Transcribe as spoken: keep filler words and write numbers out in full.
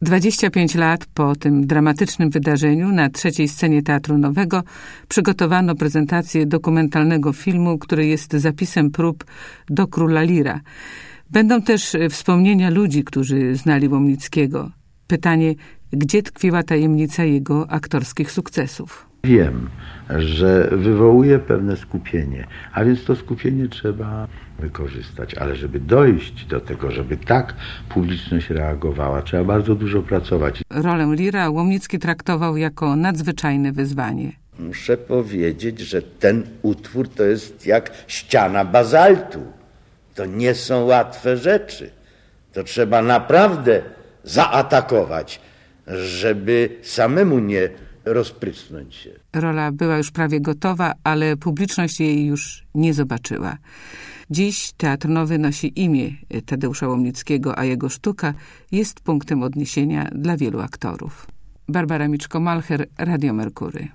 dwadzieścia pięć lat po tym dramatycznym wydarzeniu na trzeciej scenie Teatru Nowego przygotowano prezentację dokumentalnego filmu, który jest zapisem prób do Króla Lira. Będą też wspomnienia ludzi, którzy znali Łomnickiego. Pytanie, gdzie tkwiła tajemnica jego aktorskich sukcesów? Wiem, że wywołuje pewne skupienie, a więc to skupienie trzeba wykorzystać. Ale żeby dojść do tego, żeby tak publiczność reagowała, trzeba bardzo dużo pracować. Rolę Lira Łomnicki traktował jako nadzwyczajne wyzwanie. Muszę powiedzieć, że ten utwór to jest jak ściana bazaltu. To nie są łatwe rzeczy. To trzeba naprawdę zaatakować, żeby samemu nie rozprysnąć się. Rola była już prawie gotowa, ale publiczność jej już nie zobaczyła. Dziś Teatr Nowy nosi imię Tadeusza Łomnickiego, a jego sztuka jest punktem odniesienia dla wielu aktorów. Barbara Miczko-Malcher, Radio Merkury.